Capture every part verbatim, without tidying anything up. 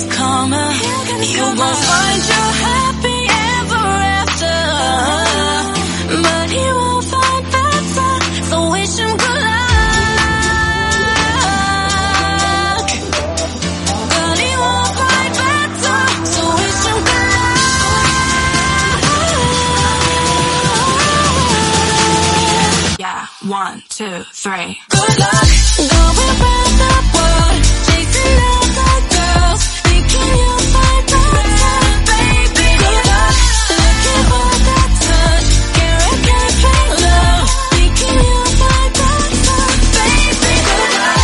gets calmer. You won't find your happy ever after, but he won't find better, so wish him good luck. But he won't find better, so wish him good luck. Yeah, one, two, three. Good luck. Go around the world, chasing other girls, thinking you'll find better, baby. Good luck. Looking for that touch, can't can't fake love, thinking you'll find better, baby. Good luck.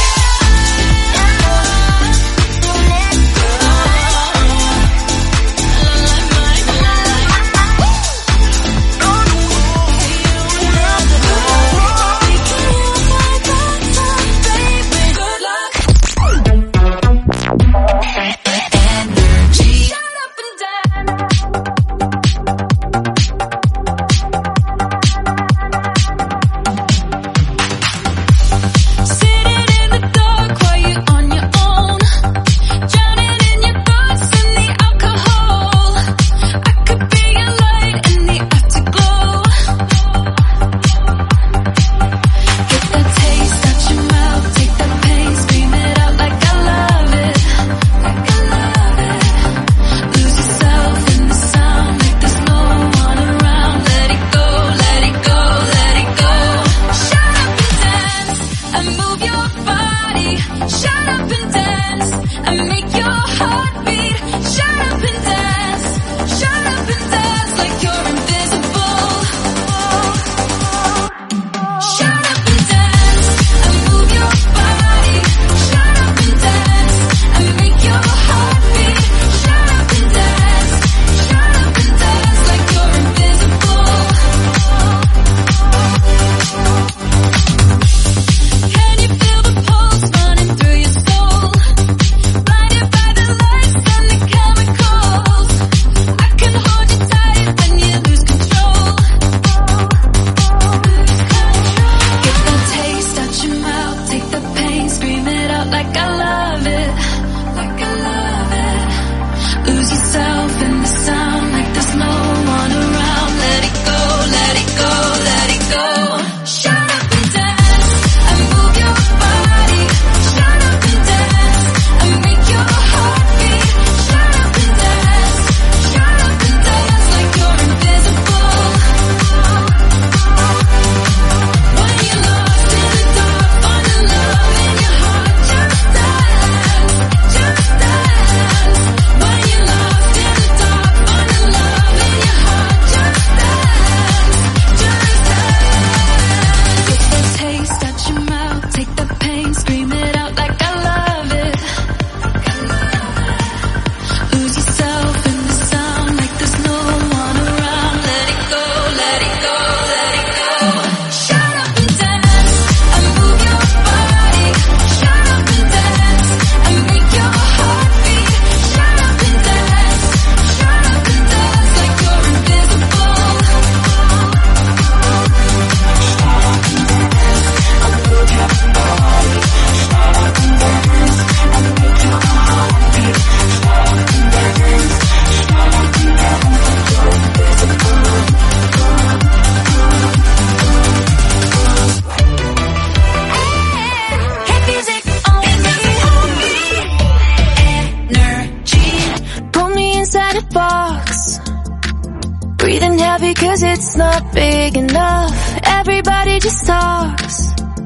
Breathing heavy cause it's not big enough. Everybody just talks,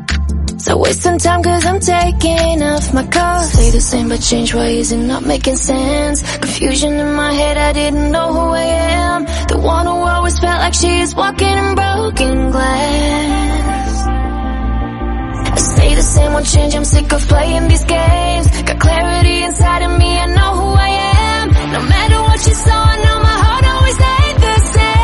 so wasting time cause I'm taking off my cuffs. Stay the same but change, why is it not making sense? Confusion in my head, I didn't know who I am. The one who always felt like she is walking in broken glass. I stay the same, won't change, I'm sick of playing these games. Got clarity inside of me, I know who I am. No matter what you saw, I know my heart always stayed the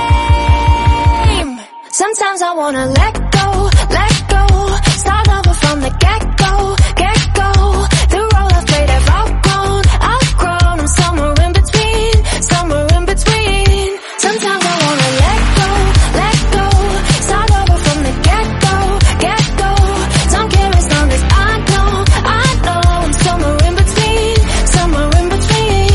same. Sometimes I wanna let go, let go, start over from the get-go, get-go. The role I've played, I've outgrown, outgrown. I'm somewhere in between, somewhere in between. Sometimes I wanna let go, let go, start over from the get-go, get-go. Don't care as long as I know, I know. I'm somewhere in between, somewhere in between.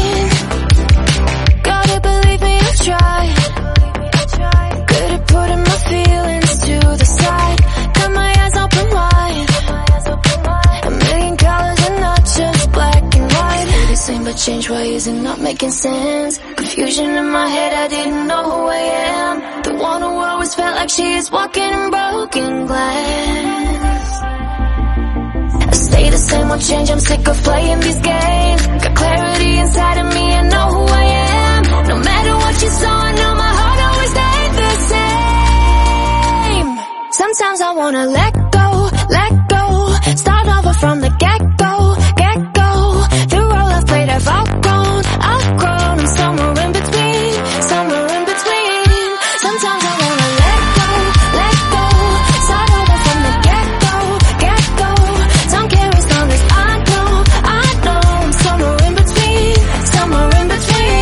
change, why is it not making sense? Confusion in my head, I didn't know who I am. The one who always felt like she is walking in broken glass. I stay the same, won't change, I'm sick of playing these games. Got clarity inside of me, I know who I am. No matter what you saw, I know my heart always stayed the same. Sometimes I wanna let go, let go. Start over from the get-go, get-go. Through all I've played, I've outgrown, outgrown. I'm somewhere in between, somewhere in between. Sometimes I wanna let go, let go. Start over from the get-go, get-go. Don't care as long as I know, I know. I'm somewhere in between, somewhere in between.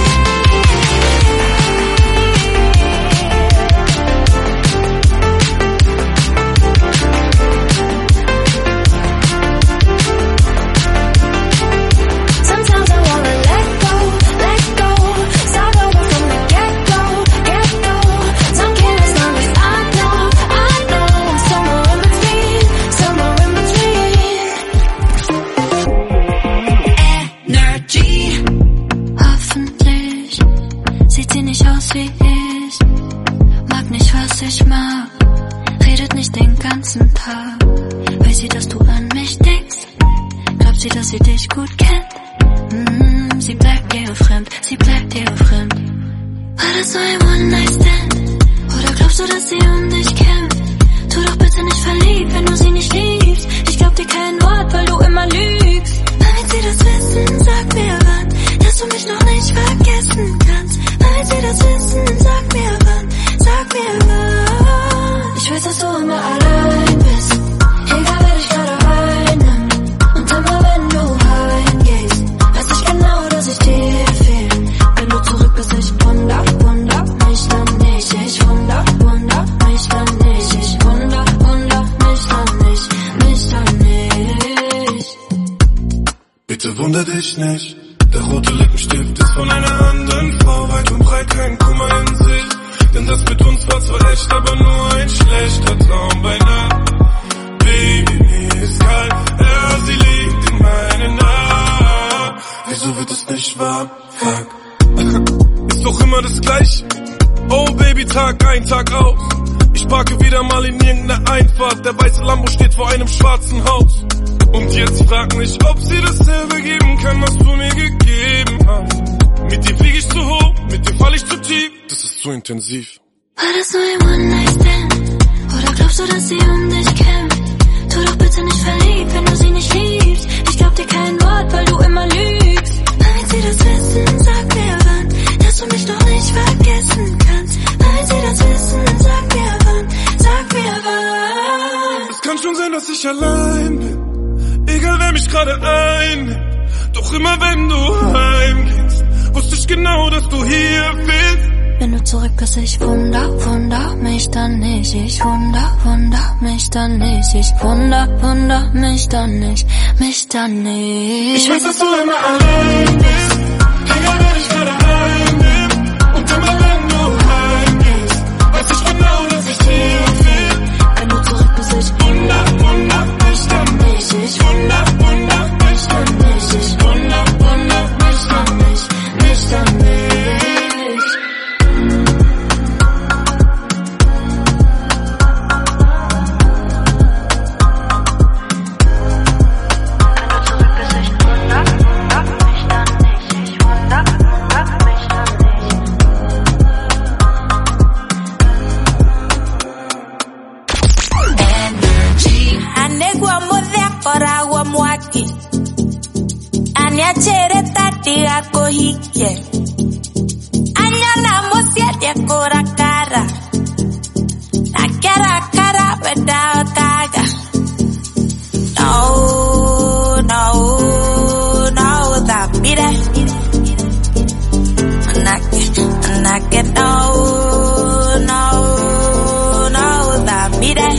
Sometimes I wanna let go, let go. Start over from the get-go, get-go. Don't care as long as I know, I know. I'm somewhere in between, somewhere in between. Energy. Hoffentlich sieht sie nicht aus wie ich. Mag nicht, was ich mag. Redet nicht den ganzen Tag. Weiß sie, dass du an mich denkst? Glaubt sie, dass sie dich gut kennt? Mm, sie bleibt dir fremd, sie bleibt dir fremd. War das so ein One-Night-Stand? Oder glaubst du, dass sie um dich kämpft? Tu doch bitte nicht verliebt, wenn du sie nicht liebst. Ich glaub dir kein Wort, weil du immer lügst. Wann wird sie das wissen? Sag mir wann, dass du mich noch nicht vergessen kannst. Wann wird sie das wissen? Sag mir wann, sag mir wann. Ich weiß, dass du immer allein bist. Egal, wer dich gerade einnimmt. Und immer wenn du heimgehst, weiß ich genau, dass ich dir fehl. Wenn du zurück bist, ich wunder, wunder mich dann nicht. Ich wunder, wunder mich dann nicht. Ich wunder, wunder mich dann nicht, mich dann nicht. Bitte wunder dich nicht, der rote Lippenstift ist von einer anderen Frau. Weit und breit kein Kummer in sich, denn das mit uns war zwar echt, aber nur ein schlechter Traum bei Nacht. Baby, mir ist kalt, ja, sie liegt in meinen Armen. Wieso wird es nicht wahr? Fuck. Ist doch immer das Gleiche. Oh Baby, Tag ein, Tag aus. Ich parke wieder mal in irgendeiner Einfahrt. Der weiße Lambo steht vor einem schwarzen Haus. Und jetzt frag mich, ob sie dasselbe geben kann, was du mir gegeben hast. Mit dir flieg ich zu hoch, mit dir fall ich zu tief. Das ist zu intensiv. War das so ein One-Night-Stand? Oder glaubst du, dass sie um dich kämpft? Tu doch bitte nicht verliebt, wenn du sie nicht liebst. Ich glaub dir kein Wort, weil du immer lügst. Wann wird sie das wissen? Sag mir wann, dass du mich noch nicht vergessen kannst. Wann wird sie das wissen? Sag mir wann, sag mir wann. Es kann schon sein, dass ich allein bin, egal wer mich gerade einnimmt. Doch immer wenn du heimgehst, wusste ich genau, dass du hier bist. Wenn du zurück bist, ich wunder, wunder mich dann nicht. Ich wunder, wunder mich dann nicht. Ich wunder, wunder mich dann nicht, mich dann nicht. Ich weiß, dass du immer allein bist, egal wer dich gerade einnimmt. Und immer wenn du heimgehst, weiß ich genau, dass ich hier bin. Wenn du zurück bist, ich Wunder, wunder mich dann nicht. ich wunder, wunder mich dann nicht. Ich Wunder, wunder mich dann nicht. mich dann nicht. Aniachere tati ako hike Anyana mosia dia kora cara Na kera kara without kaga No, no, no that be that Anake, anake no, no, no that be that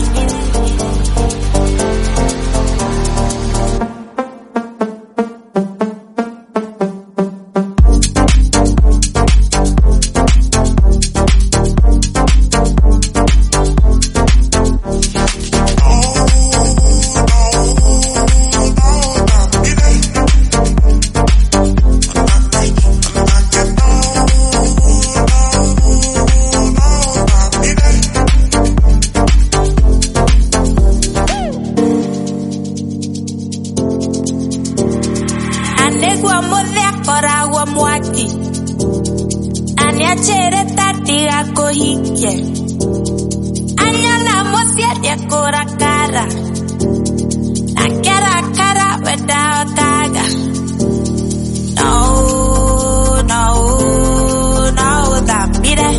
mude kora wa mwaki. Anya chere tati ako hike. Anya na mosia de kora cara. Akara cara without kaga. No, no, no, that be that.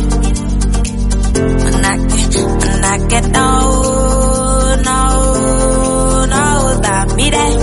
Manake, manake, no, no, no, that be that.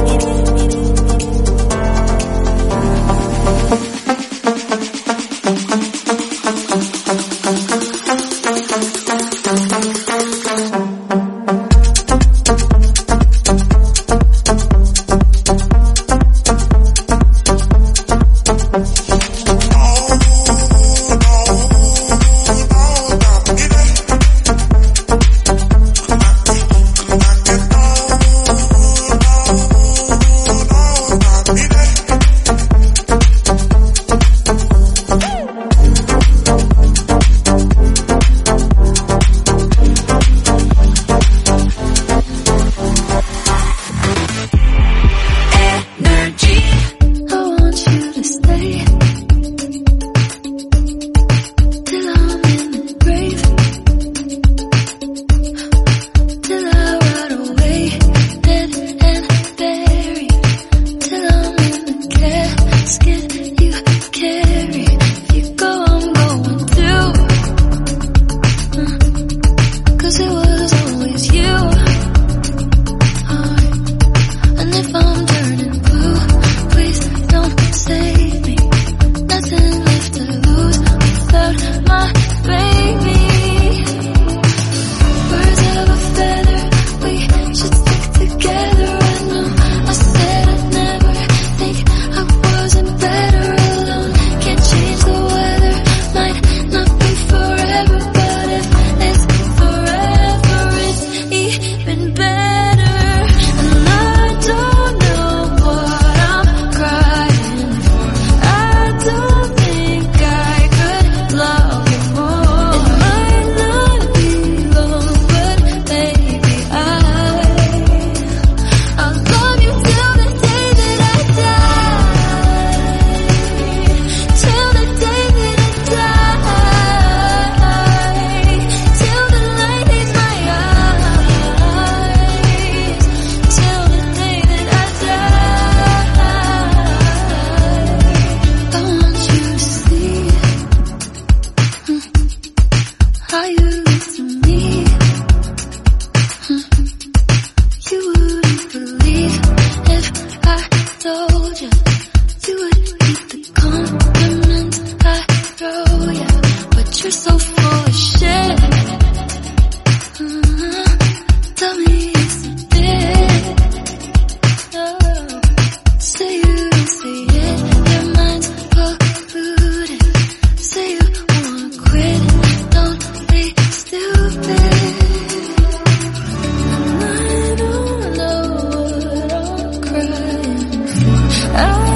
I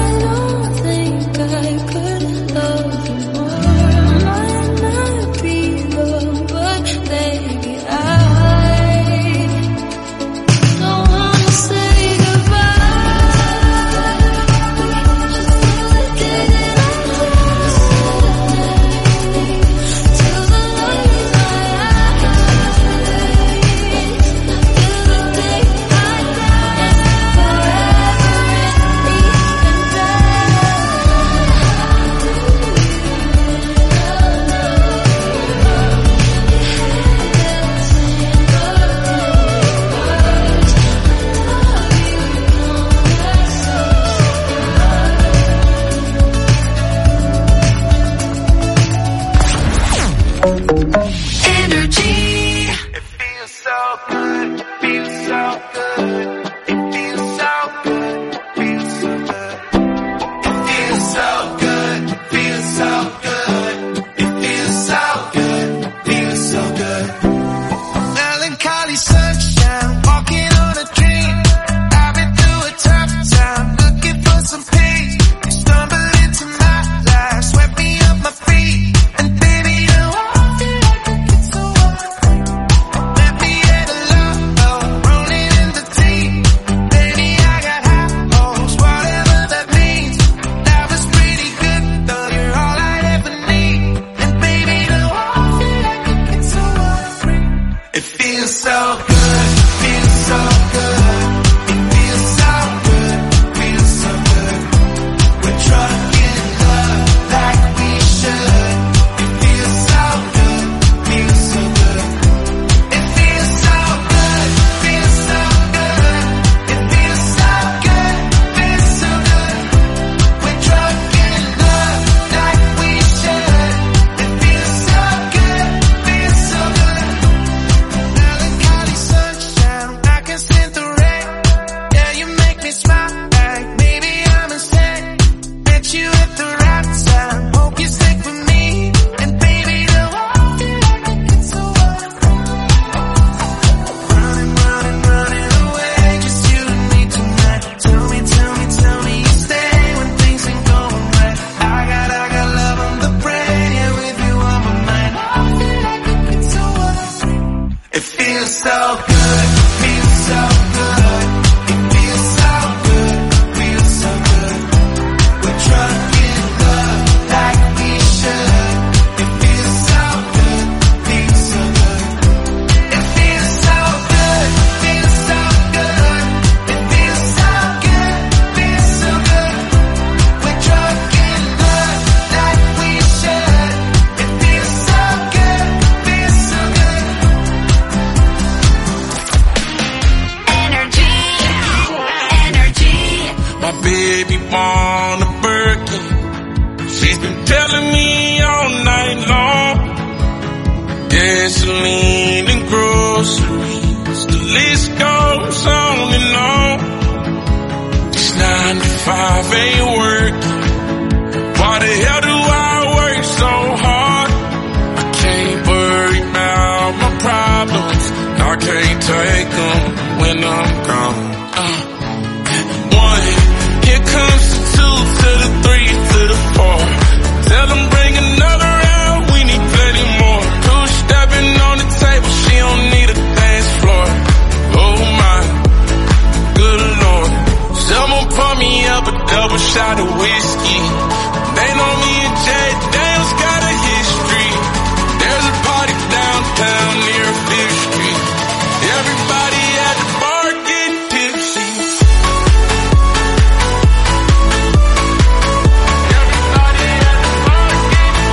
when I'm gone. Uh, one, here comes the two to the three to the four. Tell them bring another round, we need plenty more. Two stepping on the table, she don't need a dance floor. Oh my, good Lord. Someone pour me up a double shot of whiskey. They know me and Jay Daniels got a history. There's a party downtown near Fifth Street. Everybody at the bar getting tipsy. Everybody at the bar getting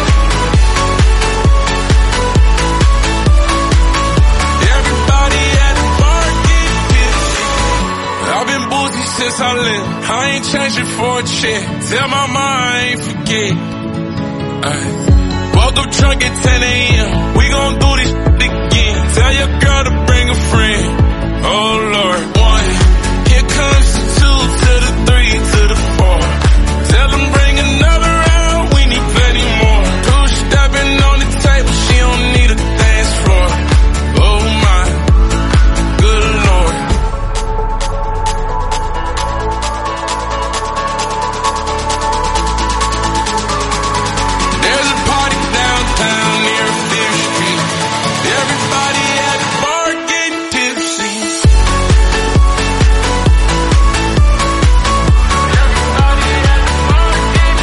tipsy. Everybody at the bar getting tipsy. I've been boozy since I lived. I ain't changing for a chick. Tell my mom I ain't forget. Ay. Woke up drunk at ten a.m. We gon' do this shit again. Tell your girl to bring a friend. Oh Lord. One, here comes the two to the three to the four. Tell them bring another round, we need plenty more. Two stepping on the table, she don't need a dance floor. Oh my, good Lord. There's a party downtown near Fifth Street. Everybody at the bar getting tipsy. Everybody at the bar getting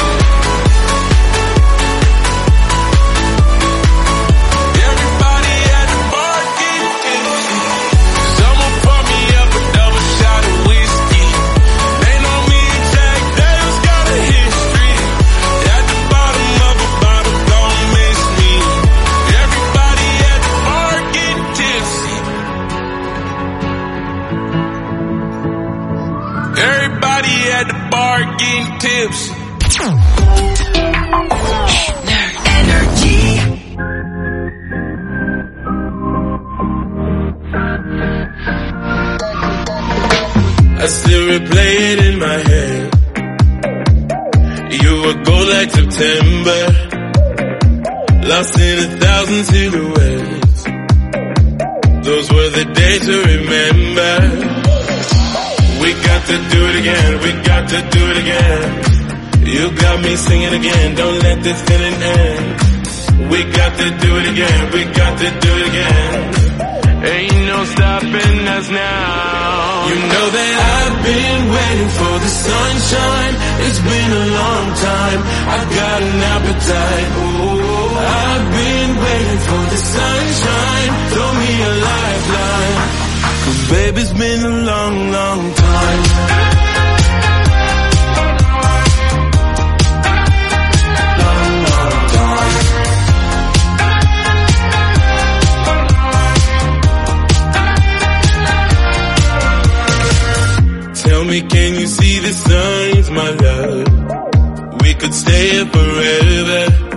tipsy. Everybody at the bar getting tipsy. Someone pour me up a double shot of whiskey. They know me and Jack Daniels got a history. At the bottom of a bottle, don't miss me. Everybody at the bar getting tipsy. Everybody at the bar getting tipsy. I still replay it in my head. You were gold like September, lost in a thousand silhouettes. Those were the days to remember. We got to do it again, we got to do it again. You got me singing again, don't let this feeling end. We got to do it again, we got to do it again. Ain't no stopping us now. You know that I've been waiting for the sunshine. It's been a long time, I've got an appetite. Oh, I've been waiting for the sunshine. Throw me a lifeline, 'cause baby, it's been a long, long time. Long, long time. Tell me, can you see the signs, my love? We could stay here forever,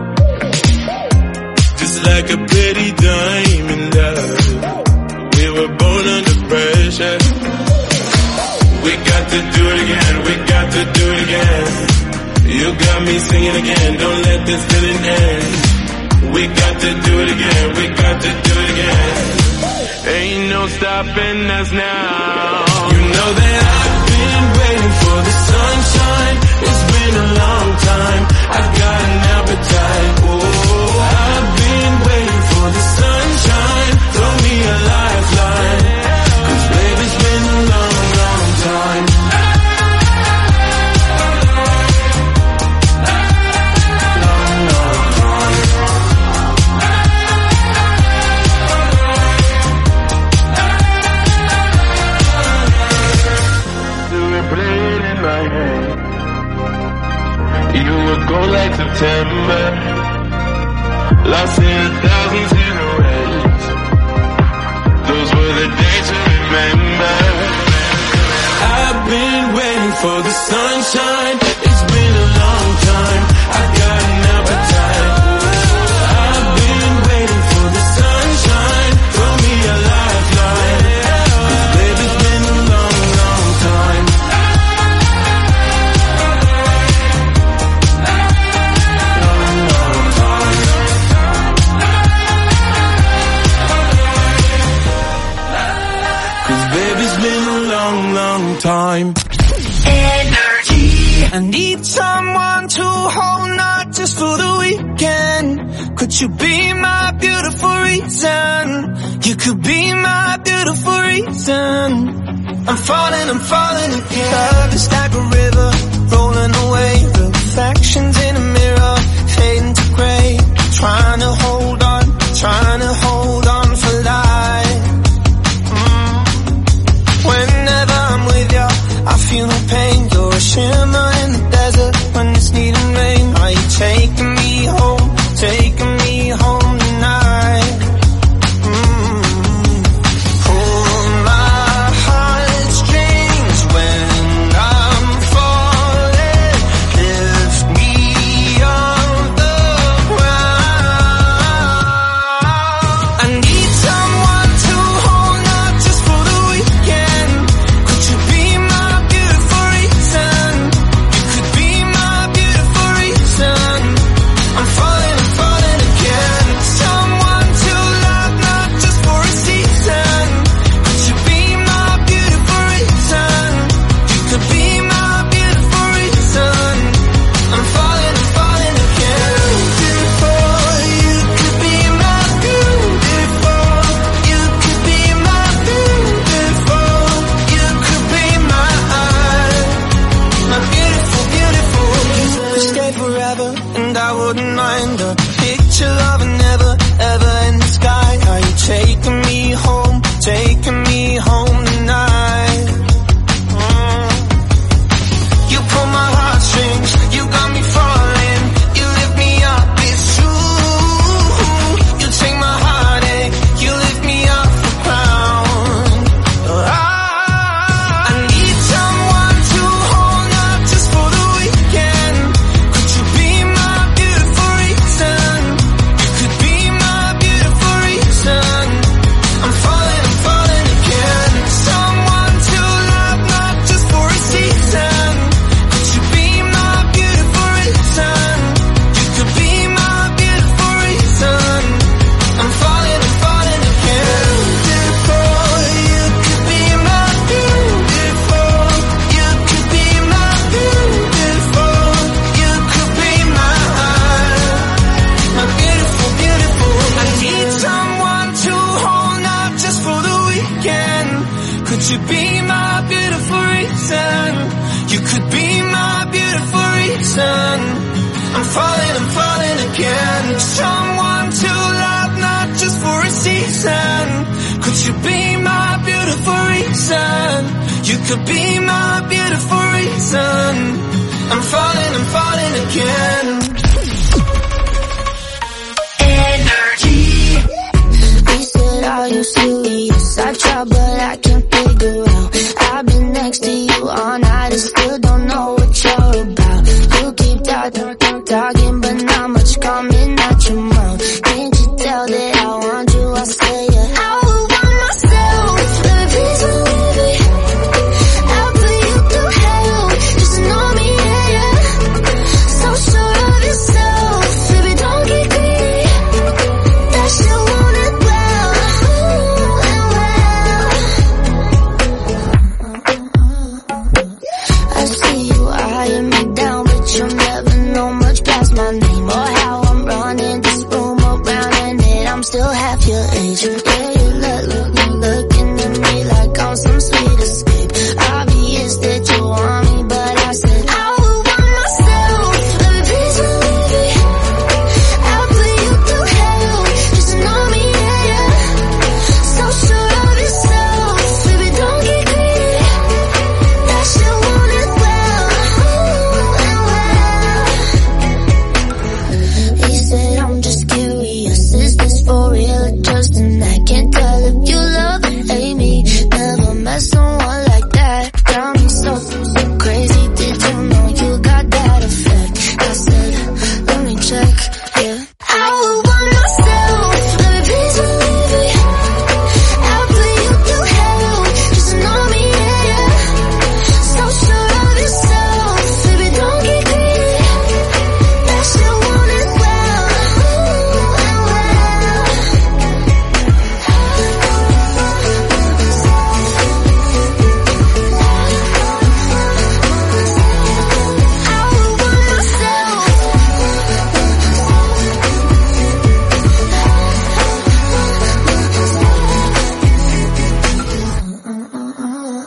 just like a pretty diamond, love. We were born under pressure. We got to do it again, we got to do it again. You got me singing again, don't let this feeling end. We got to do it again, we got to do it again. Ain't no stopping us now. You know that I've been waiting for the sunshine. It's been a long time, I've got an appetite. Oh, I've been waiting for the sunshine. Throw me a lifeline, 'cause baby, it's been a long, long time. Long, long time. Played in my head. You would go like September, lost in a thousand silhouettes. Those were the days to remember. I've been waiting for the sunshine. It's been a long time, I've got an appetite. I've been waiting for the sunshine. Throw me a lifeline, 'cause baby, it's been a long, long time. Long, long time. Baby, it's been a long, long time. Energy. I need someone to hold, not just for the weekend. Could you be my beautiful reason? You could be my beautiful reason. I'm falling, I'm falling again. Love is like a river, rolling away. Reflections in a mirror, fading to grey. Trying to hold on, trying to hold on for life. mm. Whenever I'm with you, I feel no pain. You're a shimmer in the desert when it's needing rain. Are you taking me home, taking me home tonight? mm. Pull my heartstrings when I'm falling. Lift me off the ground. I need someone to hold, not just for the weekend. Could you be my beautiful reason? You could be my beautiful reason. I'm falling, I'm falling again. Someone to love, not just for a season. Could you be my beautiful reason? You could be my beautiful reason. I'm falling, I'm falling again. Beautiful, you could be my beautiful. You could be my beautiful. You could be my my beautiful, beautiful. You could stay forever, and I wouldn't mind a picture of a never, ever in the sky. Are you taking me home, taking me home tonight? Mm. You pull my heartstrings, you got me falling. You lift me up, it's true. You take my heartache, you lift me off the ground. I, I need someone to hold, not just for the weekend. Could you be my beautiful reason? You could be my beautiful reason. I'm falling, I'm falling again. Someone to love, not just for a season. Could you be my beautiful reason? You could be my beautiful reason. I'm falling, I'm falling again. Beautiful, you could be my beautiful. You could be my beautiful. You could be my my beautiful, beautiful. I need someone to hold, not just for the weekend. Could you be my beautiful reason? You could be my beautiful reason. I'm falling, I'm falling again. Someone to love, not just for a season. Could you be my beautiful reason? You could be my beautiful reason. I'm falling, I'm falling again. Energy. We said, are you serious? I try, but I can't figure out. I've been next to you all night and still don't know what you're about. You keep talking, talking, but not much coming out your mouth. Can't you tell that I want you? I say yeah. I would want myself, but please believe it. I'll put you through hell, just know me, yeah, yeah. So sure of yourself, baby, don't get greedy. That you want it well, and well. I see you eyeing me down, but you'll never know much past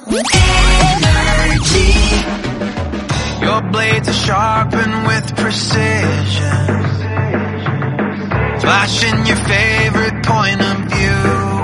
Energy. Your blades are sharpened with precision, flashing your favorite point of view.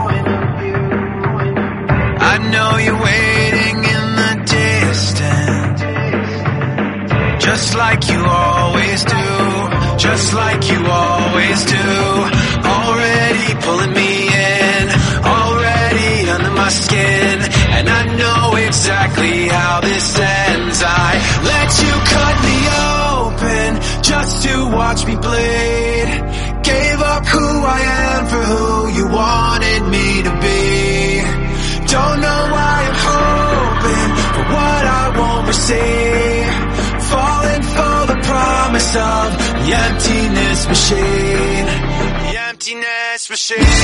I know you're waiting in the distance, just like you always do, just like you always do. Already pulling me in, already under my skin, and I know exactly how this ends. I let you cut me open just to watch me bleed. Gave up who I am for who you wanted me to be. Don't know why I'm hoping for what I won't receive. Falling for the promise of the emptiness machine. The emptiness machine.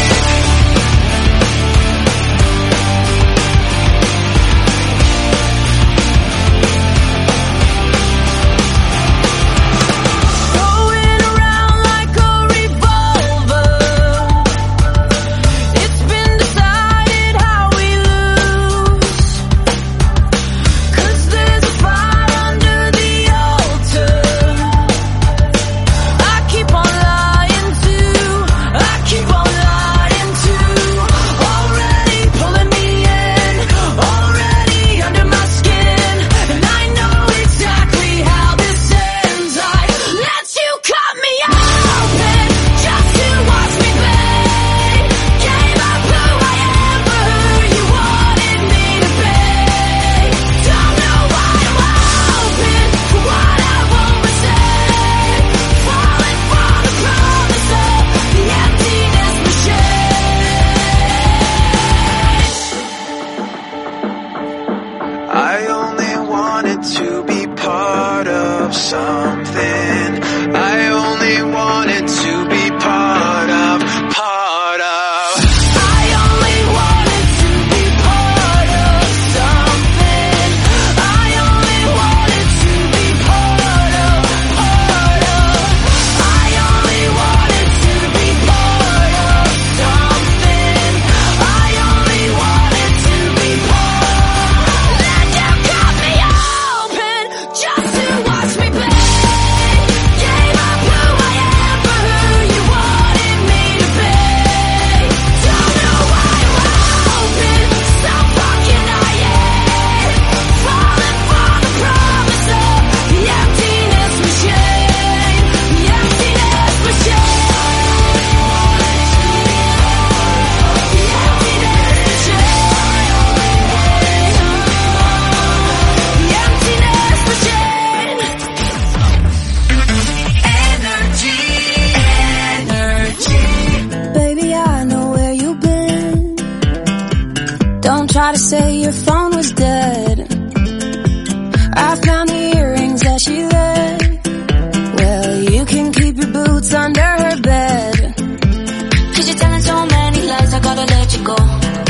Try to say your phone was dead. I found the earrings that she left. Well, you can keep your boots under her bed. Cause you're telling so many lies, I gotta let you go.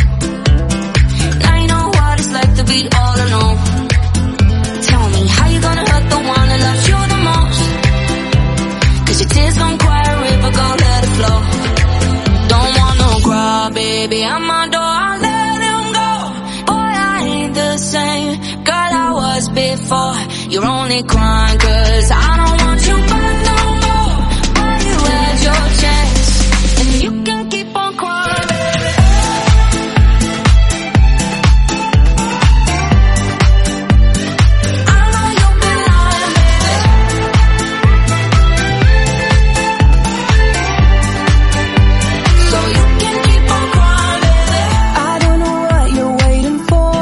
Now you know what it's like to be all alone. Tell me, how you gonna hurt the one that loves you the most? Cause your tears gon' cry a river, go let it flow. Don't want no cry, baby, I'm my door. Before you're only crying cause I don't want you back no more. But you had your chance and you can keep on crying, baby. I know you've been lying, baby. So you can keep on crying, baby. I don't know what you're waiting for.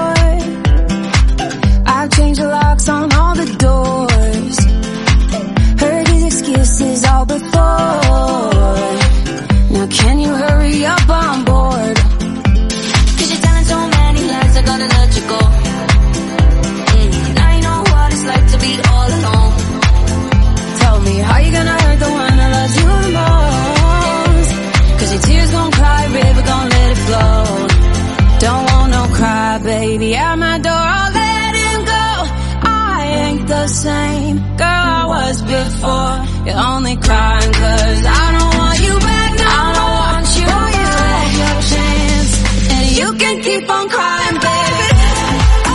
I've changed the locks on all the doors. Heard these excuses all before. Now can you hurry up on board? Cause you're telling so many lies, I gotta let you go. mm, Now you know what it's like to be all alone. Tell me, how you gonna hurt the one that loves you the most? Cause your tears gon' cry, baby, gon' let it flow. Don't want no cry, baby, at my door, I'll let him go. I ain't the same girl I was before. You're only crying cause I don't want you back no more. I don't want you back. You had your chance and you can keep on crying, baby.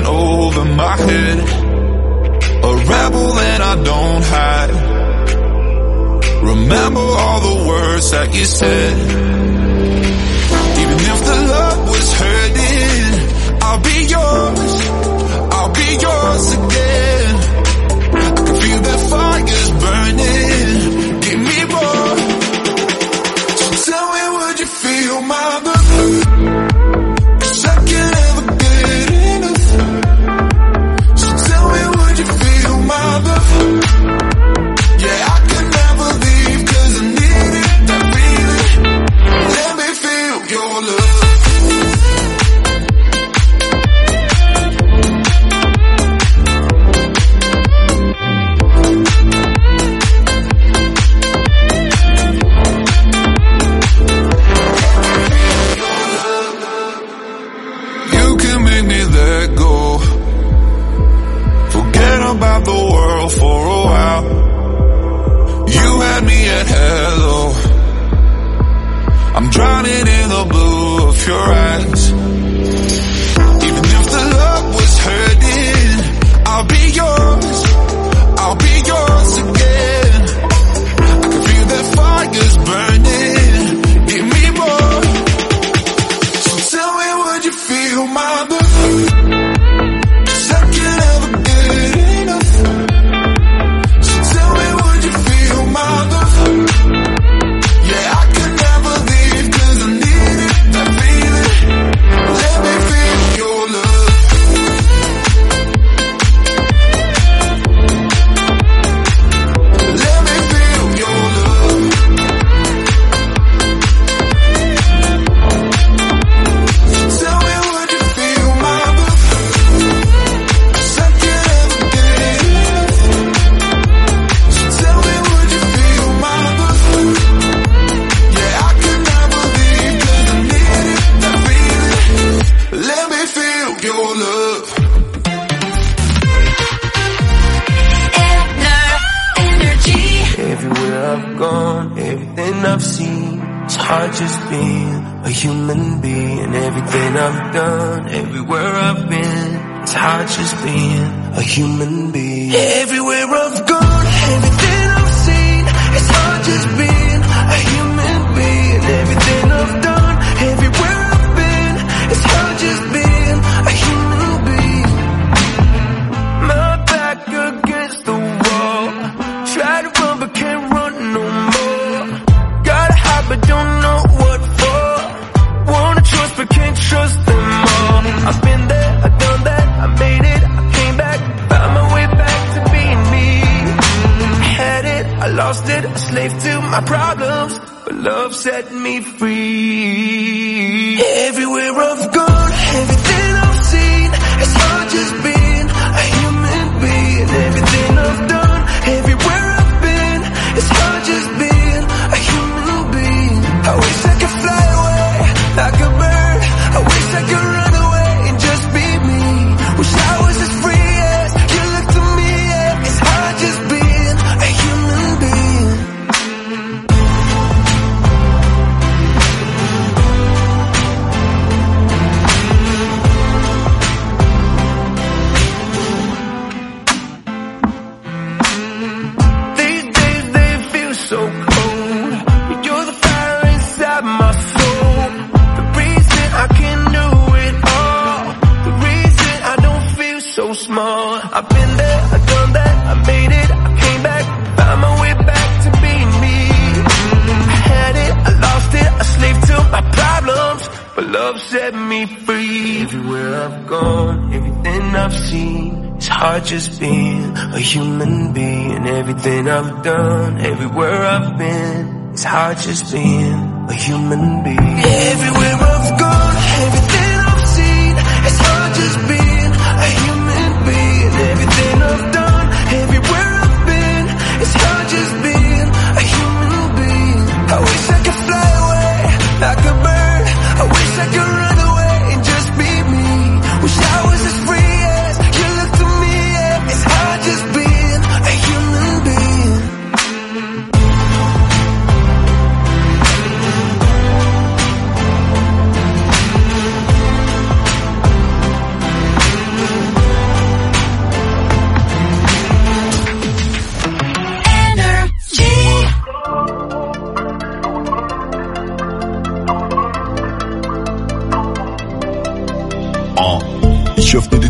over my head, a rebel that I don't hide. Remember all the words that you said. Even if the love was hurting, I'll be yours, I'll be yours again. I can feel that fire's burning, give me more. So tell me, would you feel my love? 'Cause I can't ever get enough. So tell me, would you feel my love? Yeah, I can never leave 'cause I need it, that feeling. Let me feel your love. About the world for a while. You had me at hello. I'm drowning in the blue of your eyes. Even if the love was hurting, I'll be yours, I'll be yours again. I can feel that fire's burning, give me more. So tell me, would you feel my love? Just being a human being, everything I've done, everywhere I've been, it's hard just being a human being. Everywhere I've gone, everything I've seen, it's hard just being a human being. Everything I've done, everywhere I've been, it's hard just being a human being. My back against the wall, try to run but can't run no more. Gotta hide but don't know what for. Wanna trust but can't trust them all. I've been there, I've done that, I made it, I came back, found my way back to being me. I had it, I lost it, a slave to my problems, but love set me free. Everywhere I've gone, everything I've seen, it's hard just being a human being. Everything I've done, everywhere I've been, it's hard just being a human being. I wish I could fly away like a bird. I wish I could run away and just be me. Wish I was as free as you look to me. Yeah. It's hard just being a human being. These days they feel so cold. You're the fire inside my soul. The reason I can do it all. The reason I don't feel so small. I've been there, I've done that, I made it, I came back, found my way back to being me. I had it, I lost it, a slave to my problems, but love set me free. Everywhere I've gone, everything I've seen, it's hard just being a human being. Everything I've done, everywhere I've been, it's hard just being a human being. Everywhere I've gone, everything I've seen, it's hard just being a human being. Everything I've done, everywhere I've been, it's hard just being a human being. I wish I could fly away like a bird. I wish I could run away and just be me. Wish I was as free as you look to me. Yeah. It's hard just being a human being.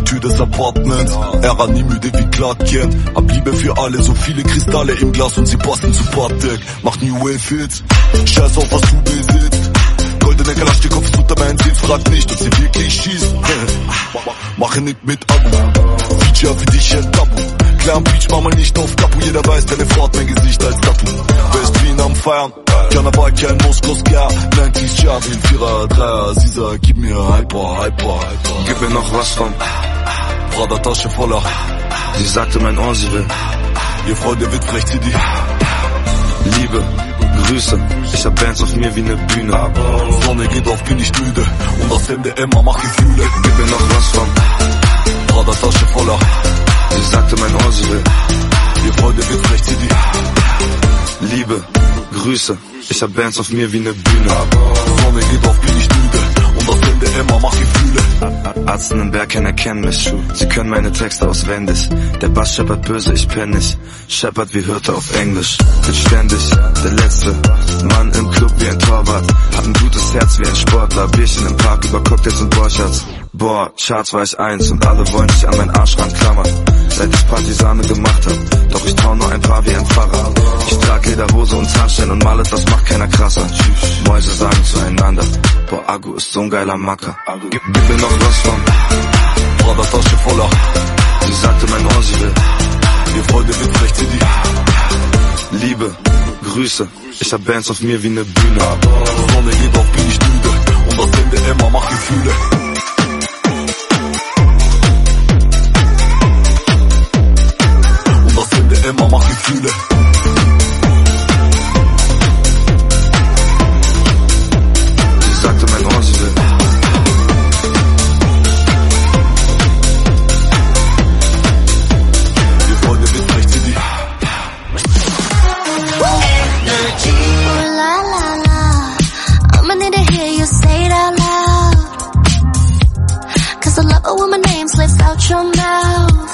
Tür des Apartments. Er war nie müde wie Clark Kent. Hab Liebe für alle, so viele Kristalle im Glas und sie passen zu Parkdeck. Macht New Wave Hits, scheiß auf was du besitzt. Goldene Kalaschnikow ist unter meinen Sitz, frag nicht, ob sie wirklich schießt. Mache nicht mit Abu, Feature für dich ein Tabu. Klar, Beach, mach mal nicht auf Tabu. Jeder weiß, deine Frau hat mein Gesicht als Tattoo. West Wien am Feiern, Karneval, kein Moskowska. neunzig Jahre, Vierer, Dreier, sie sagt, gib mir Hyper, Hyper, Hyper. Gib mir noch was von Prada Tasche voller. Sie sagte mein Ohr, sie will. Ihr Freunde wird frech, sie die Liebe, Grüße, ich hab Bands auf mir wie ne Bühne. Sonne geht auf, bin ich müde. Und das Hemd der Emma macht Gefühle. Gib mir noch was von Prada Tasche voller. Sie sagte mein Ohr, sie will. Ihr Freunde wird frech, sie die Liebe, Grüße, ich hab Bands auf mir wie ne Bühne. Sonne geht auf, bin ich müde. Und das Hemd der Emma macht Gefühle. Arzten im Berg erkennen mich. Sie können meine Texte auswendig. Der Bass scheppert böse, ich penn nicht. Scheppert wie Hirte auf Englisch. Bin ständig der Letzte. Mann im Club wie ein Torwart. Hat ein gutes Herz wie ein Sportler. Bierchen im Park über Cocktails und Borchards. Boah, Charts war ich eins und alle wollen sich an meinen Arsch ranklammern. Seit ich Partisane gemacht hab, doch ich trau nur ein paar wie ein Pfarrer. Ich trag Lederhose und Zahnstein und male, das macht keiner krasser. Mäuse sagen zueinander, boah, Agu ist so ein geiler Macker. Gib, gib mir noch was von Prada Tasche voller. Sie sagte mein Ohr, sie will. Ihr Freunde wird frech, sie die Liebe, Grüße, ich hab Bands auf mir wie ne Bühne. Sonne geht auf, bin ich müde. Und das Hemd der Emma macht Gefühle. Emma macht Gefühle. Sie sagte mein Ohr, sie will. Die Freunde wird frech, sie die Energy. Oh, la, la, la. I'ma need to hear you say it out loud. Cause I love it when my name slips out your mouth.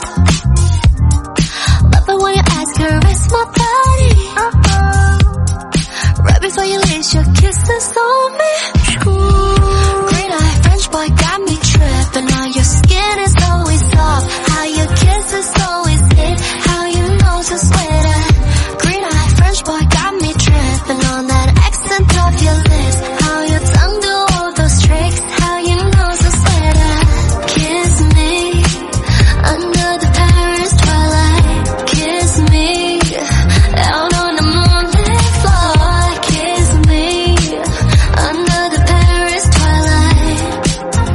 But when your eyes caress my body, uh-oh. Right before you leave, your kisses on me. Ooh. Green eye French boy got me tripping. How your skin is always soft, how your kisses always hit, how your nose is sweater. Green eye French boy got me tripping on that accent of your lips, how your tongue do all those tricks, how your nose is sweater. Kiss me under the Paris twilight. Kiss me out on the moonlit floor. Kiss me under the Paris twilight.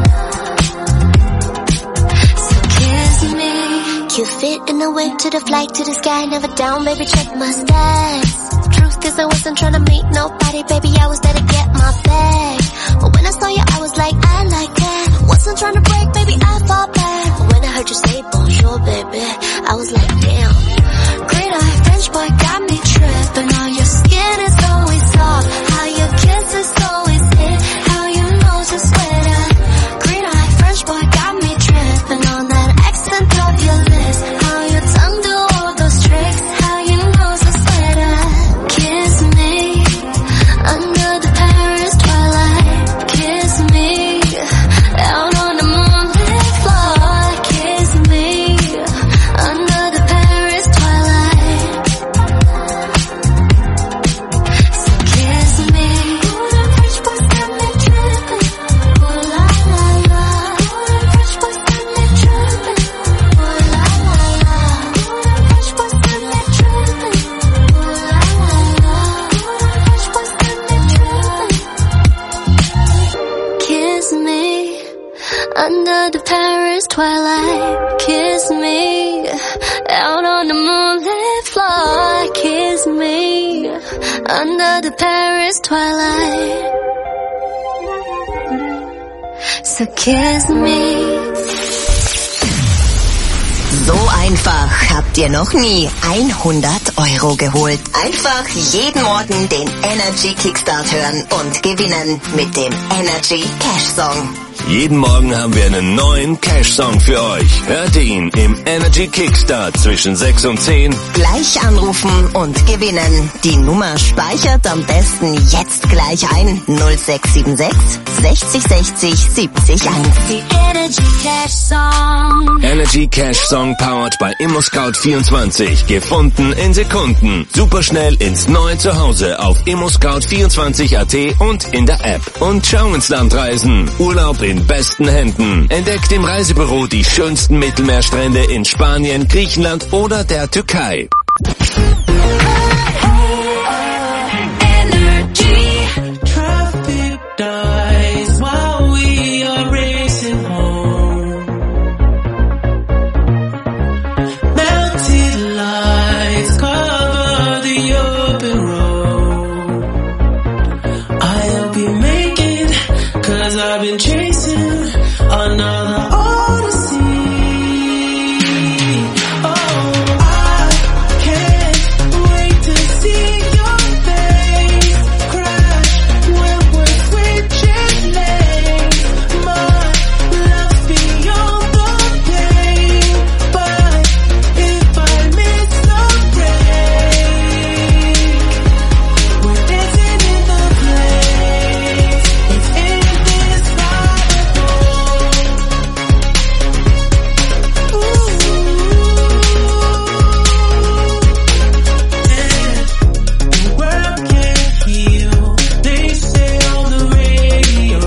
So kiss me. You fit in the whip to the flight to the sky, never down, baby, check my stats. Truth is I wasn't trying to meet nobody, baby, I was there to get my bag. But when I saw you, I was like, I like that. Wasn't trying to break, baby, I fall back. But when I heard you say bonjour, baby, I was like, damn. Great eye French boy got me tripping. How your skin is always soft, how your kiss is always hit, how your nose is sweater. Great eye French boy got me tripping on that accent of your lips, how your tongue do all those tricks, how your nose is sweater. Kiss me under the Paris twilight. Kiss me out on the moonlit floor. Kiss me under the Paris twilight. So kiss me. Ooh, the French boys got me tripping. Ooh, la, la, la. Ooh, the French boys got me tripping. Ooh, la, la, la. Ooh, the French boys got me tripping. Ooh, la, la, la. Ooh, the French boys got me tripping. Kiss me under the Paris twilight. Kiss me out on the moonlit floor. Kiss me under the Paris twilight. So kiss me. So einfach habt ihr noch nie hundert Euro geholt. Einfach jeden Morgen den Energy Kickstart hören und gewinnen mit dem Energy Cash Song. Jeden Morgen haben wir einen neuen Cash-Song für euch. Hört ihn im Energy Kickstart zwischen sechs und zehn. Gleich anrufen und gewinnen. Die Nummer speichert am besten jetzt gleich ein. null sechs sieben sechs sechzig sechzig siebzig eins. The Energy Cash Song. Energy Cash Song powered by ImmoScout vierundzwanzig. Gefunden in Sekunden. Superschnell ins neue Zuhause auf immoscout vierundzwanzig punkt at und in der App. Und schau ins Land reisen. Urlaub in besten Händen. Entdeckt im Reisebüro die schönsten Mittelmeerstrände in Spanien, Griechenland oder der Türkei. Traffic dies while we are racing home. Melted lights cover the open road. I'll be making, cause I've been chasing another odyssey. Oh, I can't wait to see your face crash when we're switching lanes. My love's beyond the pain, but if I miss the break, we're dancing in the place. It's indescribable. Ooh, yeah. The world can't heal, they say on the radio.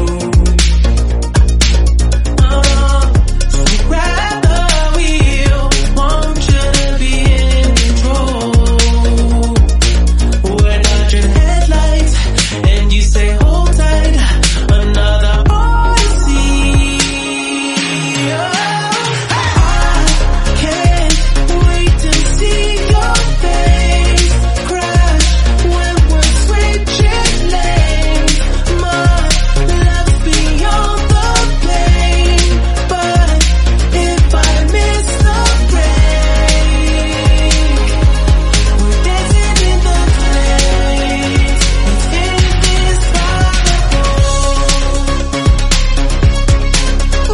Oh, so grab the wheel, want you to be in control. We're dodging headlights, and you say hold tight, another odyssey. Oh, I can't wait to see your face crash when we're switching lanes. My love's beyond the pain, but if I miss the break, we're dancing in the place. It's indescribable. Ooh,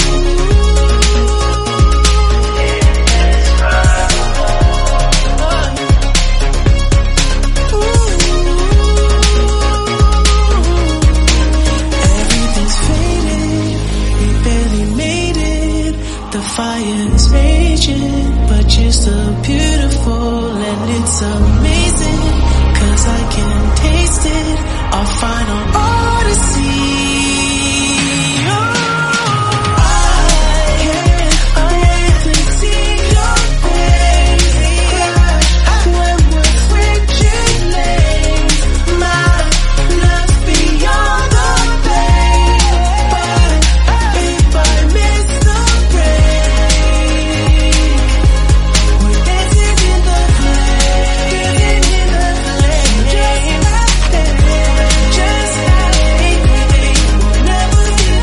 everything's faded, we barely made it. The fire is raging, but you're still beautiful and it's amazing. Cause I can taste it, our final odyssey. Oh, I can't wait to see your face crash when we're switching lanes. My love's beyond the pain, but if I miss the break, we're dancing in the place, dancing in the place, just like that, just like anything. We'll never be the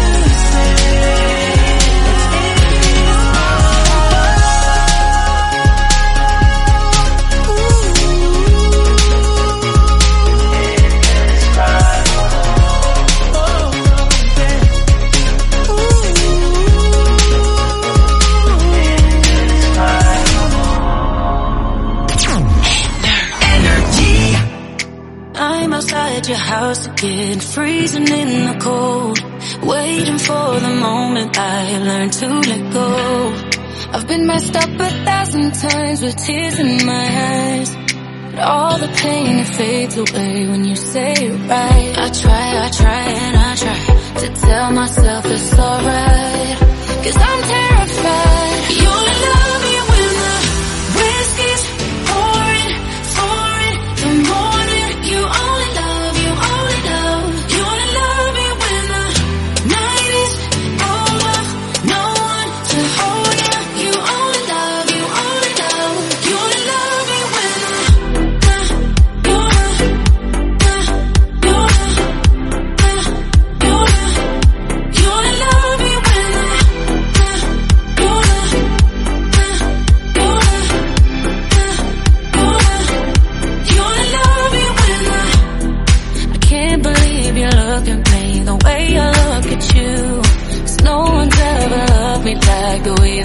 I'm outside your house again, freezing in the cold, waiting for the moment I learn to let go. I've been messed up a thousand times with tears in my eyes, but all the pain it fades away when you say it right. I try, I try and I try to tell myself it's alright, cause I'm terrified you'll love me when the whiskey's pouring, pouring, the morning you only love, you only love, you only love me when the night is over, no one to hold you, you only love, you only love, you only love me when the, uh, you uh, uh, you uh, uh, you uh, you only love me when the, uh, you uh, uh, you uh, uh, you uh, you only love me when the, I can't believe you look at me the way I look at you.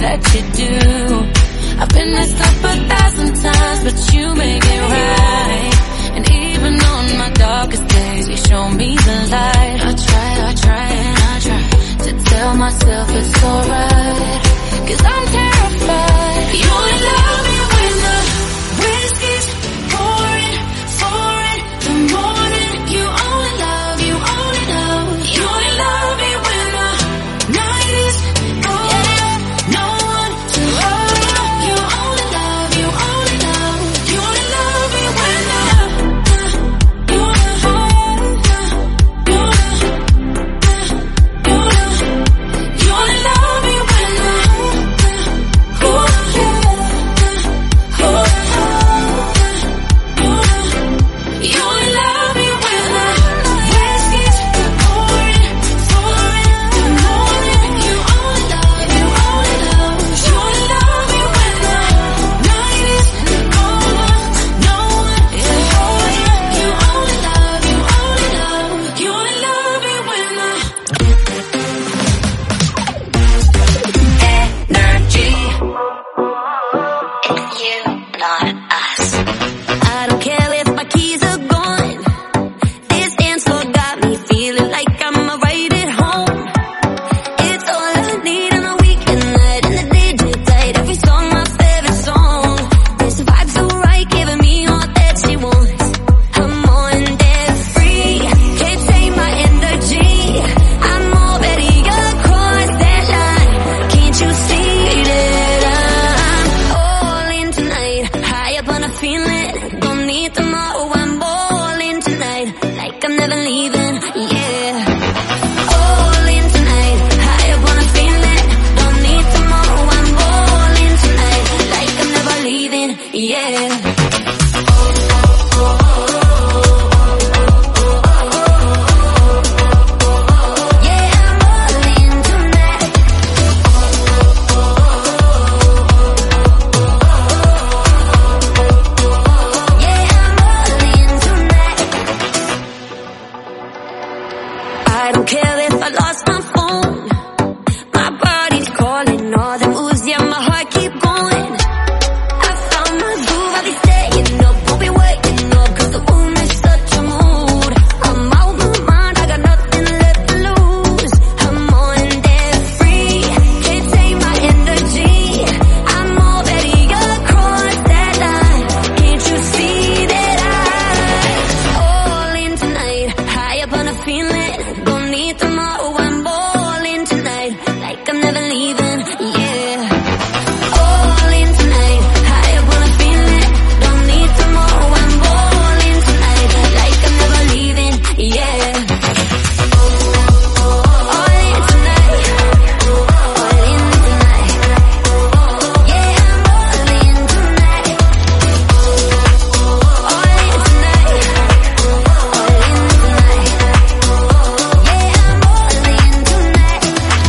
that you do. I've been messed up a thousand times, but you make it right. And even on my darkest days, you show me the light. I try, I try, and I try to tell myself it's alright, 'cause I'm terrified. You only love me when the whiskey's pouring, pouring, the morning. You only love, you only love, you only love me when the night is over. No one to hold you. You only love, you only love, you only love me when the you only you you only love me when the oh you only love me when the whiskey's pouring, pouring, the morning. You only love, you only love, you only love me when the night is over. No one to hold you. You only love, you only love, you only love me when the Energy. It's you, not us. I don't care if my keys are gone. This dance floor got me feeling like I'm right at home. It's all I need on a weekend night, and the D J played every song, my favorite song. This vibe's so right, giving me all that she wants. I'm on that free, can't take my energy. I'm already across that line. Can't you see that I'm all in tonight? High up on a feeling, don't need them all. I'm all in tonight, like I'm never leaving. Yeah, all in tonight. High up on a feeling, don't need them all. I'm all in tonight, like I'm never leaving. Yeah. Yeah, I'm all in tonight. Yeah, I'm all in tonight. I don't care if I lost my phone. My body's calling all the moves, yeah, my heart keep going. I found my groove, I'll be staying up, won't be waking up, 'cause the room is such a mood. I'm out my mind, I got nothing left to lose. I'm on that free, can't take my energy. I'm already across that line. Can't you see that I'm all in tonight? High up on a feeling, don't need them all. I'm all in tonight, like I'm never leaving. Yeah, all in tonight. High up on a feeling, don't need them all. I'm all in tonight, like I'm never leaving. Yeah, all in tonight, all in tonight. Yeah, I'm all in tonight, all in tonight, all in tonight. Yeah, I'm all in tonight.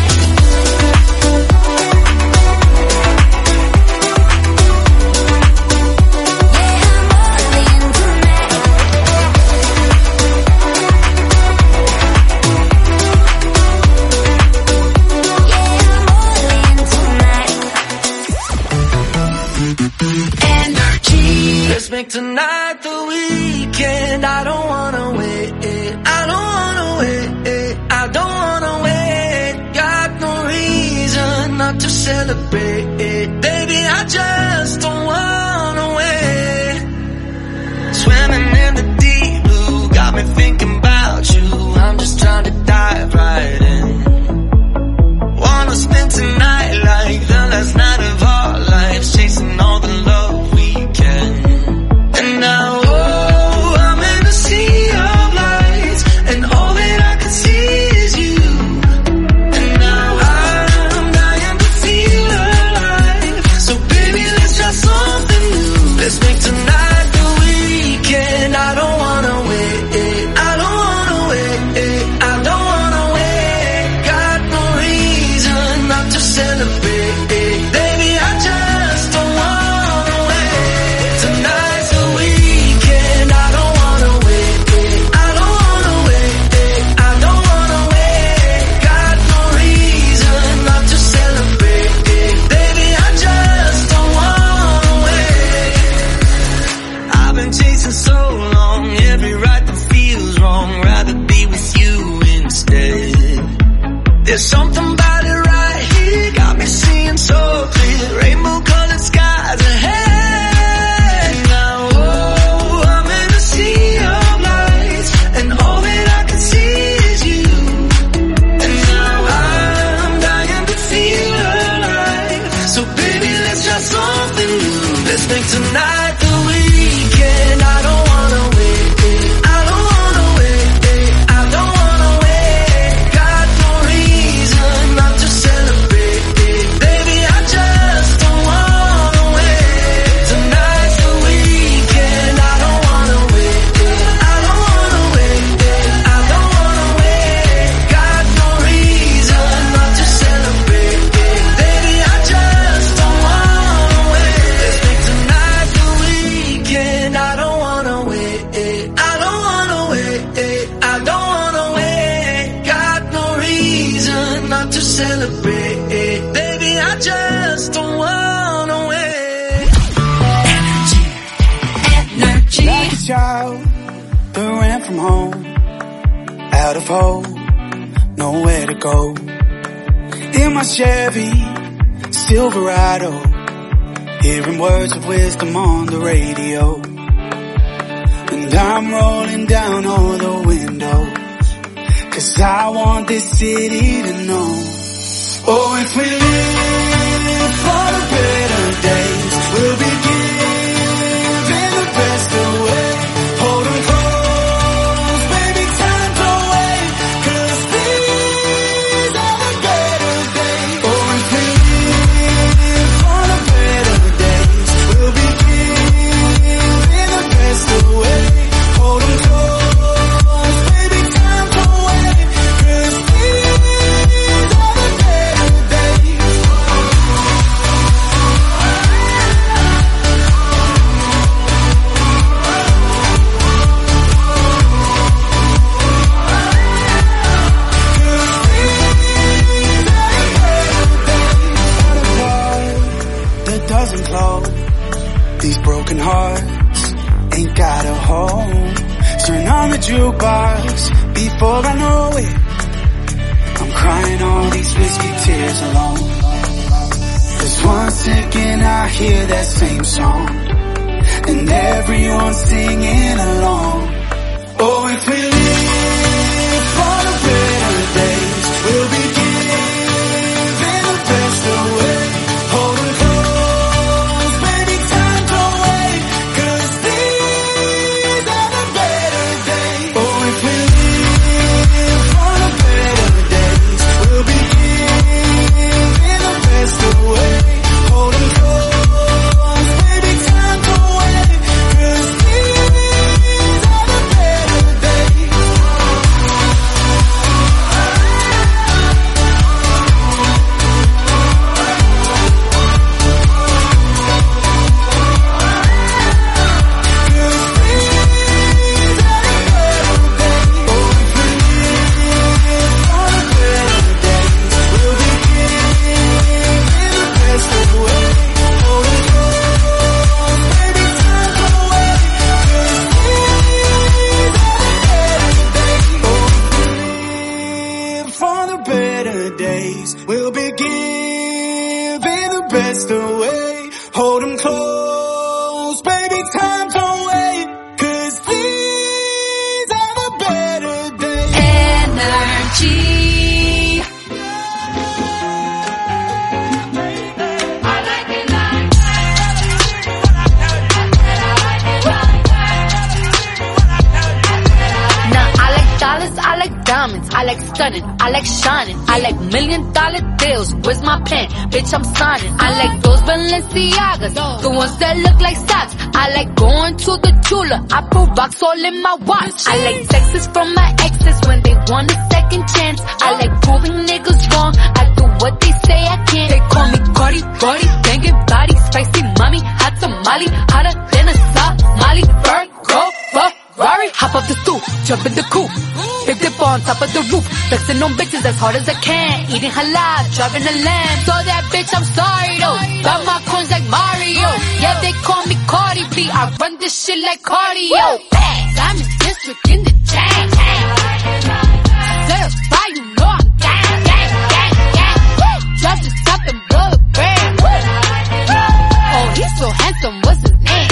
Energy. Let's make tonight the weekend. I don't wanna wait. I don't wanna wait. I don't wanna wait. Got no reason not to celebrate. Baby, I just don't wanna wait. Swimming in the deep blue, got me thinking about you. I'm just trying to dive right in. Wanna spend tonight like the last night of our lives, chasing all the love we can. And now, oh, I'm in a sea of lights, and all that I can see is you. And now I'm dying to feel alive, so baby, let's celebrate. Baby, I just don't wanna wait. Energy, energy. Like a child that ran from home, out of hope, nowhere to go. In my Chevy Silverado, hearing words of wisdom on the radio. And I'm rolling down all the windows, 'cause I want this city to know. Oh, if we live for the better days, we'll be giving the best away. Hold 'em close, baby, time don't wait, 'cause these are the better days. Oh, if we live for the better days, we'll be giving the best away. Hold 'em close, baby, time don't wait, 'cause these are the better days. That doesn't close. These broken hearts ain't got a home. Turn on the jukebox before I know it. I'm crying all these whiskey tears alone. 'Cause one second I hear that same song, and everyone's singing along. Oh, if we live for the better days, we'll be giving the best away. Hold 'em close, baby, time don't wait, 'cause these are the better days. Oh, if we live for the better days, we'll be giving the best away. Hold 'em close, baby, time don't wait, 'cause these are the better days. For the better days, we'll be giving the best away. Hold 'em close, baby, time don't wait, 'cause these are the better days. Energy. Now I like dollars, I like diamonds, I like stunning, I like shining, I like million dollar deals. Where's my pen? Bitch, I'm signing. I like those Balenciagas, the ones that look like socks. I like going to the jeweler, I put rocks all in my watch. I like texts from my exes when they want a second chance. I like proving niggas wrong, I do what they say I can't. They call me Cardi, Cardi, banging body, spicy mommy, hot tamale, hotter than a Somali. Virgo, Ferrari, hop off the stoop, jump in the coupe, big dip on top of the roof, flexing on bitches as hard as I can, eating halal, driving a lamb. So that bitch, I'm sorry though, got my coins like Mario. Yeah, they call me Cardi B, I run this shit like cardio. I'm in district in the chain. Certified, you know I'm gang, gang, gang, gang. Drop the top and blow the brand. Oh, he's so handsome, what's his name?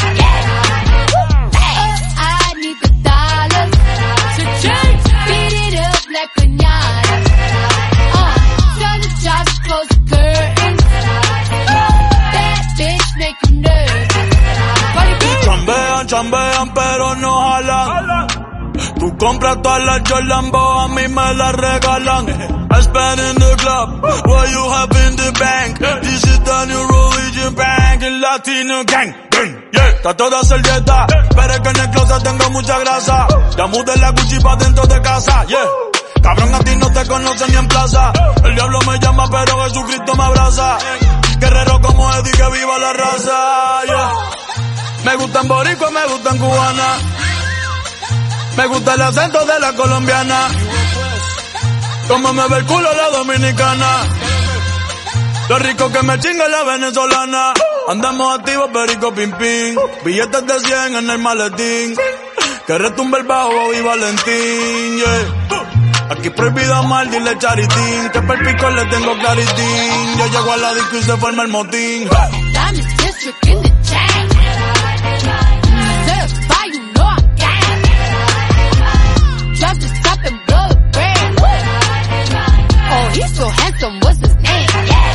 I need the dollars to change, beat it up like pinata. Uh, tell the jobs to close the curtains. That bitch make you nervous. Chambean, chambean, pero no jalan. Tú compras todas las Jolambo, a mí me las regalan. I spend in the club, what you have in the bank. This is the new religion bank, el Latino gang. Yeah, está toda servieta, pero es que en el closet tengo mucha grasa. Ya mudé la Gucci pa' dentro de casa, yeah. Cabrón, a ti no te conocen ni en plaza. El diablo me llama, pero Jesucristo me abraza. Guerrero como Eddie, que viva la raza, yeah. Me gustan boricua, me gustan cubana. Me gusta el acento de la colombiana. Como me ve el culo la dominicana. Lo rico que me chinga la venezolana. Andamos activos, perico, pim, pim. Billetes de cien en el maletín. Que retumbe el bajo y Valentín, yeah. Aquí prohibido mal, dile charitín. Que per pico le tengo claritín. Yo llego a la disco y se forma el motín. Diamonds district in the chain. Certified, you know I'm gang. Drop the top and blow the brand. Oh, he's so handsome, what's his name? Yeah.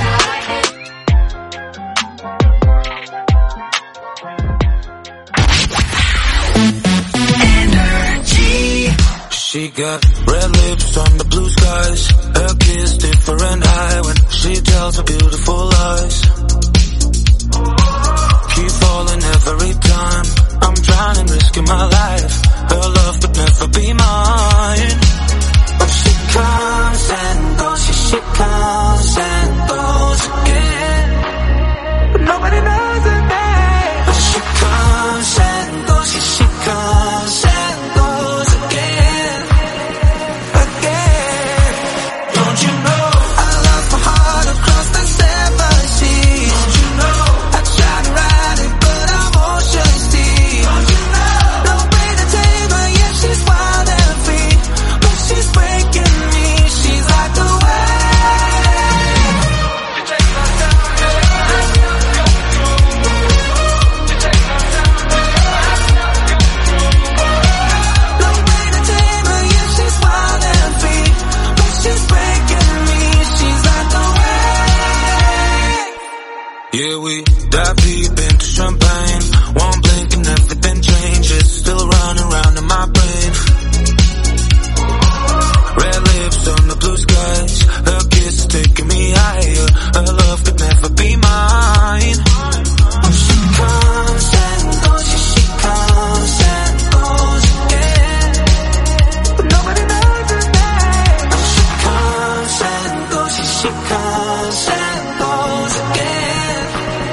She got red lips on the blue skies. Her kiss different high when she tells her beautiful lies. Keep falling every time. I'm trying and risking my life. Her love could never be mine. But she comes and goes, she, she comes and goes again. But nobody knows her name. But she comes and goes, she, she comes and goes again. Again. Don't you know I lost my heart across the seven seas? Don't you know I tried to ride it but I'm ocean deep? Don't you know no way to tame her, yeah she's wild and free, but she's breaking me. She's like the wave. You take my time, you take my time. No way to tame her, yeah she's wild and free, but she's breaking me. She's like the wave. Yeah, we dive deep into champagne. One blink and everything changes. Still running round in my brain. Red lips on the blue skies. Her kiss is taking me higher. Her love could never be mine. She comes and goes, yeah, she comes and goes again. But nobody knows her name. She comes and goes, yeah, she comes and goes again.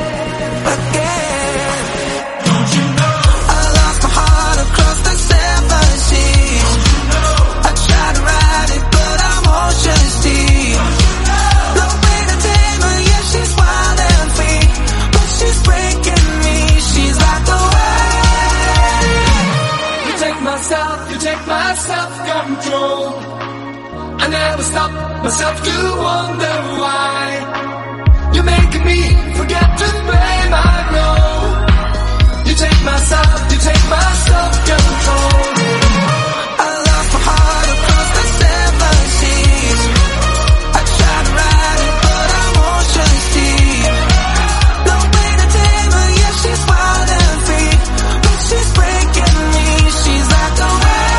Again. Don't you know I lost my heart across the seven seas? Don't you know I tried to ride it but I'm ocean deep? No way to tame her, yeah she's wild and free, but she's breaking me. She's like the wave. You take my self, you take my self-control. I never stop myself to wonder why. You're making me forget to play my role. You take my self, you take my self-control. I lost my heart across the seven seas. I tried to ride it but I'm ocean deep. No way to tame her, yeah she's wild and free, but she's breaking me. She's like the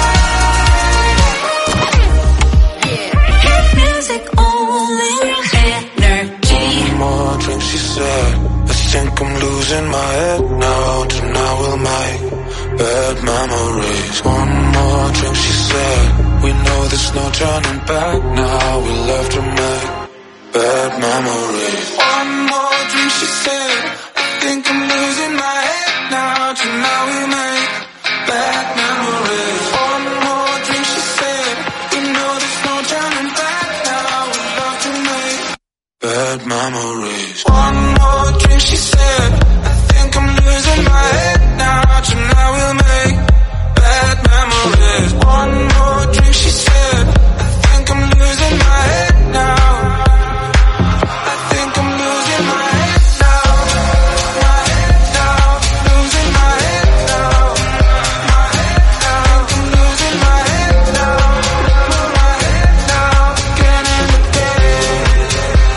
Hit music only. Energy. One more drink, she said. I think I'm losing my head now. Tonight we'll make bad memories. One more drink, she said. We know there's no turning back now. We'll have to make bad memories. One more drink, she said. I think I'm losing my head now. Tonight we'll make bad memories. One more drink, she said. We know there's no turning back now. We'll have to make bad memories. One more drink, she said. I think I'm losing my head now. Tonight we'll make bad memories. One more drink, she said. I think I'm losing my head now. I think I'm losing my head now. My head now. Losing my head now. My head now. I think I'm losing my head now. My head now. Again and again.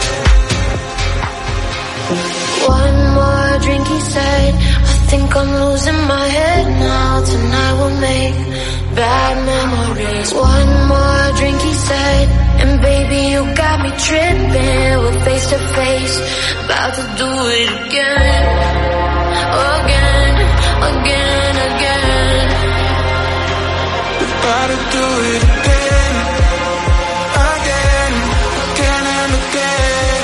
One more drink, he said. I think I'm losing my head now. Tonight we'll make bad memories. One more drink, he said. And baby, you got me tripping. We're face to face, about to do it again. Again, again, again. We've gotta do it again. Again, again and again.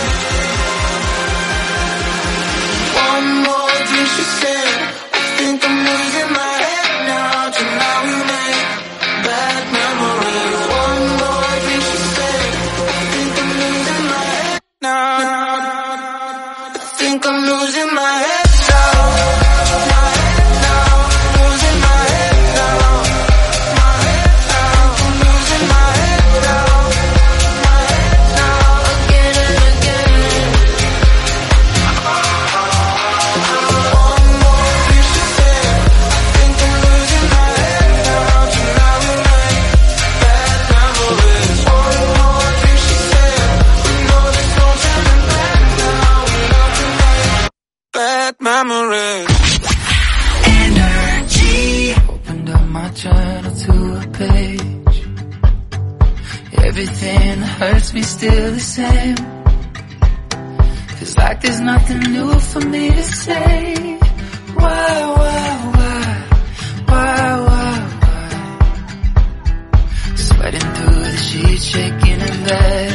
One more drink, she said. I think I'm losing my head now. Tonight we make bad memories. One more drink, she said. a page. Everything that hurts me still the same. Feels like there's nothing new for me to say. Why, why, why, why, why, why? Sweating through the sheets, shaking in bed.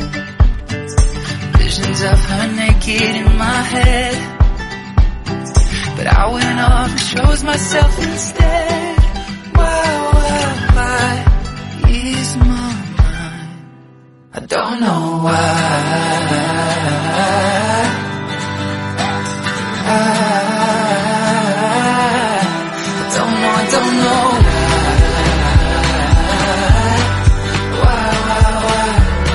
Visions of her naked in my head. But I went off and chose myself instead. Why, why, why ease my mind? I don't know why. I, I don't know, I don't know why, why, why.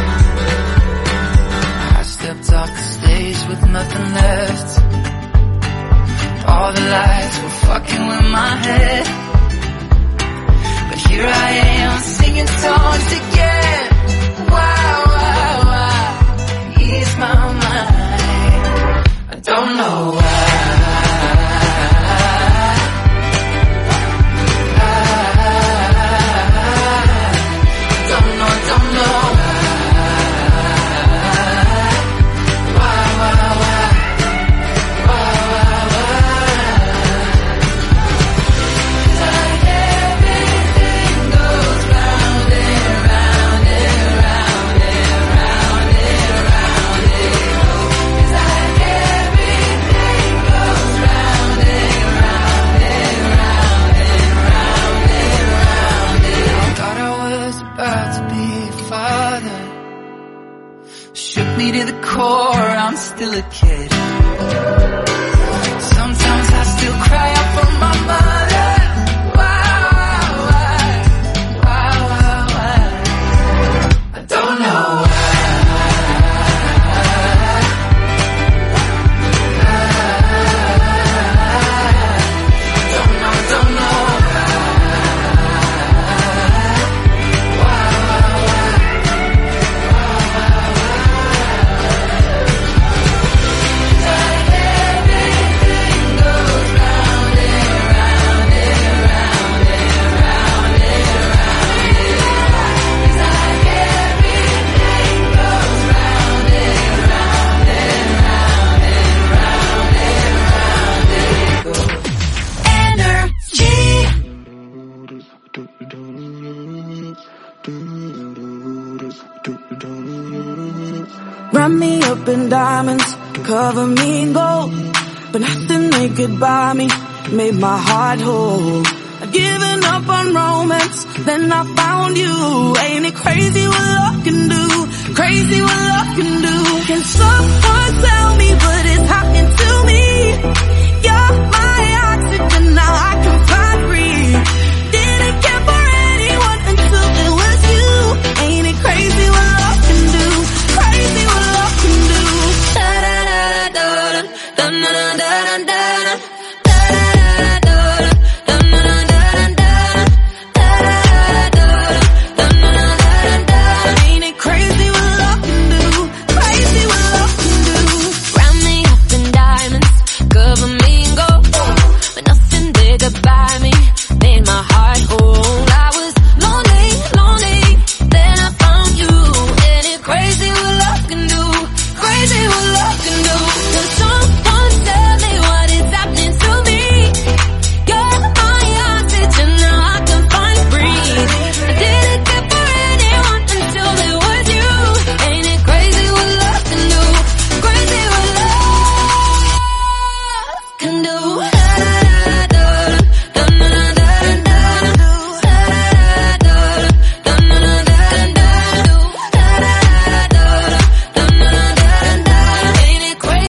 I stepped off the stage with nothing left. All the lights were fucking with my head. But here I am singing songs again. Why, why, why ease my mind? I don't know why. I don't know, I don't know why, why, why, why, why, why. Like everything goes round and round and round and round and round it goes. Like everything goes round and round and round and round and round it. Thought I was about to be a father. Shook me to the core, I'm still a kid. Sometimes I still cry out for my mother. Why, why, why, why, why? I don't know why. I don't know, I don't know why, why, why, like everything goes round and round and round and round and round it goes. Like everything goes round and round and round and round and round it goes. Energy. Wrap me up in diamonds, cover me in gold, but nothing they could buy me made my heart whole. I'd given up on romance, then I found you. Ain't it crazy what love can do? Crazy what love can do. Can someone tell me what is happening to me?